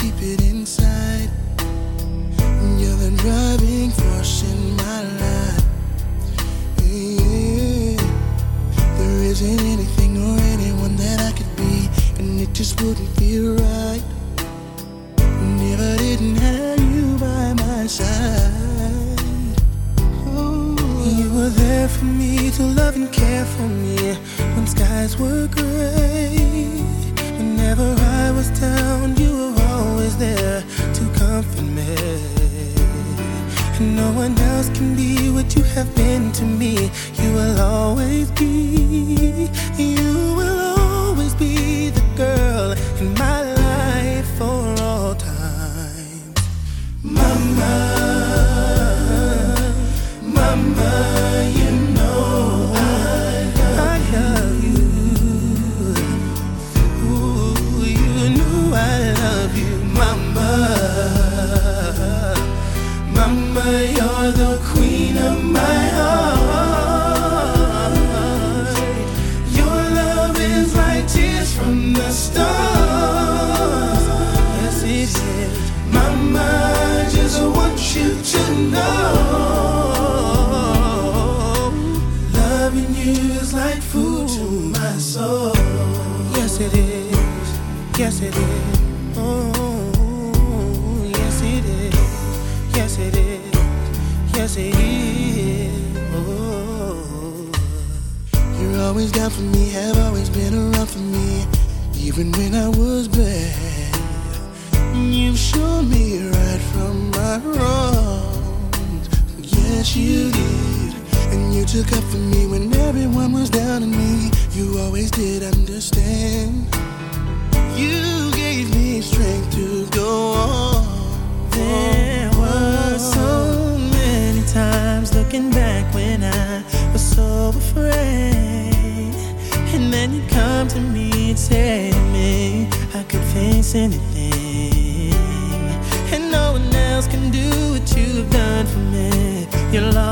keep it inside. You're the driving force in my life. Yeah. There isn't anything or anyone that I could be, and it just wouldn't feel right if I didn't have you by my side. Oh. You were there for me to love and care for me when skies were gray. Whenever I was down, you were always there to comfort me. And no one else can be what you have been to me. You will always be, you will always be the girl in my life for all time. Mama, mama, you know I love you. Ooh, you know I love you, mama. Mama, you're the queen of my heart. Your love is like tears from the stars. Yes, it is. Mama, I just want you to know, loving you is like food to my soul. Yes, it is. Yes, it is. Oh, yes, it is. Yes, it is. Yes, it is. Oh. You're always down for me, have always been around for me, even when I was bad. You've shown me right from my wrongs. Yes, you did. And you took up for me when everyone was down on me. You always did understand. You gave me strength to go on. There were so many times looking back when I was so afraid, and then you come to me and say to me I could face anything, and no one else can do what you've done for me. You'll